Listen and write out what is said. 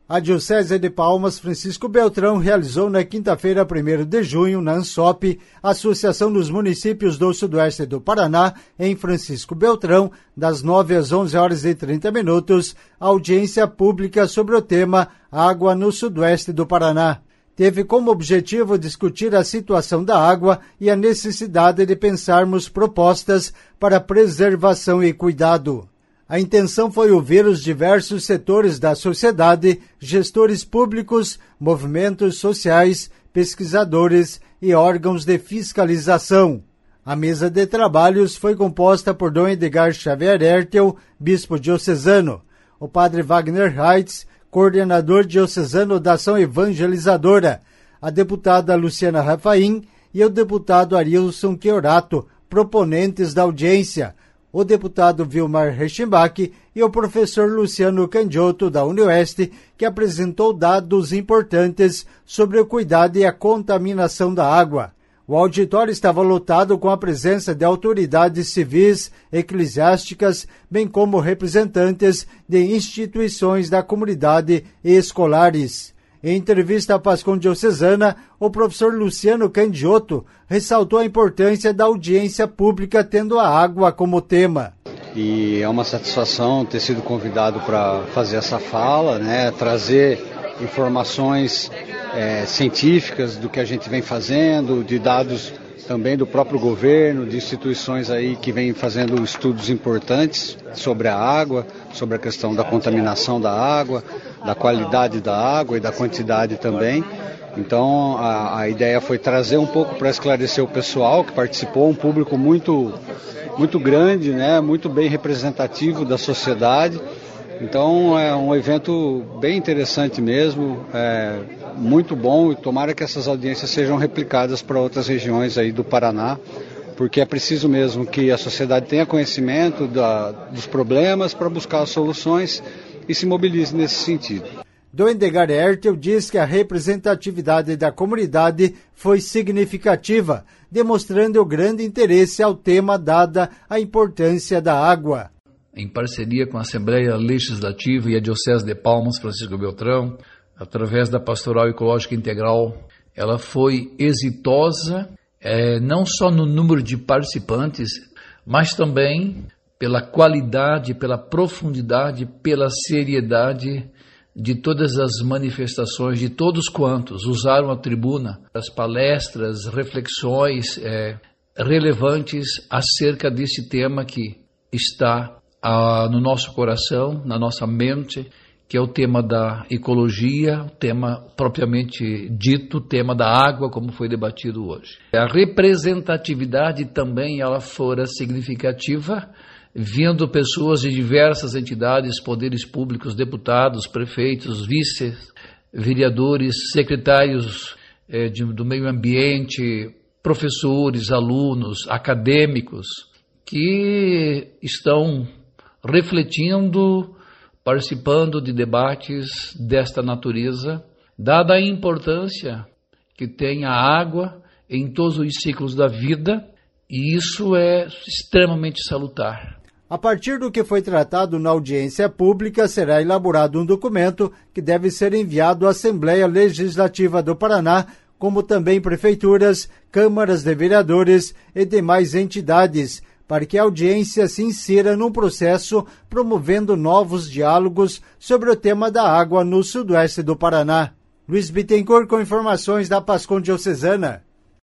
A Diocese de Palmas Francisco Beltrão realizou na quinta-feira, 1º de junho, na ANSOP, Associação dos Municípios do Sudoeste do Paraná, em Francisco Beltrão, das 9 às 11h30, audiência pública sobre o tema Água no Sudoeste do Paraná. Teve como objetivo discutir a situação da água e a necessidade de pensarmos propostas para preservação e cuidado. A intenção foi ouvir os diversos setores da sociedade, gestores públicos, movimentos sociais, pesquisadores e órgãos de fiscalização. A mesa de trabalhos foi composta por Dom Edgar Xavier Ertel, bispo diocesano, o padre Wagner Heitz, coordenador diocesano da Ação Evangelizadora, a deputada Luciana Rafaim e o deputado Arilson Chiorato, proponentes da audiência, o deputado Vilmar Rechimbach e o professor Luciano Candiotto, da UniOeste, que apresentou dados importantes sobre o cuidado e a contaminação da água. O auditório estava lotado com a presença de autoridades civis, eclesiásticas, bem como representantes de instituições da comunidade e escolares. Em entrevista à Pascom Diocesana, o professor Luciano Candiotto ressaltou a importância da audiência pública tendo a água como tema. E é uma satisfação ter sido convidado para fazer essa fala, trazer informações científicas do que a gente vem fazendo, de dados também do próprio governo, de instituições aí que vêm fazendo estudos importantes sobre a água, sobre a questão da contaminação da água, da qualidade da água e da quantidade também. Então a ideia foi trazer um pouco para esclarecer o pessoal que participou, um público muito grande, muito bem representativo da sociedade. Então é um evento bem interessante mesmo, muito bom, e tomara que essas audiências sejam replicadas para outras regiões aí do Paraná, porque é preciso mesmo que a sociedade tenha conhecimento dos problemas para buscar as soluções e se mobilize nesse sentido. Dom Edgar Ertel diz que a representatividade da comunidade foi significativa, demonstrando o grande interesse ao tema dada a importância da água. Em parceria com a Assembleia Legislativa e a Diocese de Palmas Francisco Beltrão, através da Pastoral Ecológica Integral, ela foi exitosa, não só no número de participantes, mas também pela qualidade, pela profundidade, pela seriedade de todas as manifestações, de todos quantos usaram a tribuna, as palestras, reflexões relevantes acerca desse tema que está no nosso coração, na nossa mente, que é o tema da ecologia, o tema propriamente dito, o tema da água, como foi debatido hoje. A representatividade também ela fora significativa, vindo pessoas de diversas entidades, poderes públicos, deputados, prefeitos, vice-vereadores, secretários do meio ambiente, professores, alunos, acadêmicos, que estão refletindo, participando de debates desta natureza, dada a importância que tem a água em todos os ciclos da vida, e isso é extremamente salutar. A partir do que foi tratado na audiência pública, será elaborado um documento que deve ser enviado à Assembleia Legislativa do Paraná, como também prefeituras, câmaras de vereadores e demais entidades, para que a audiência se insira num processo promovendo novos diálogos sobre o tema da água no sudoeste do Paraná. Luiz Bittencourt com informações da Pascom Diocesana.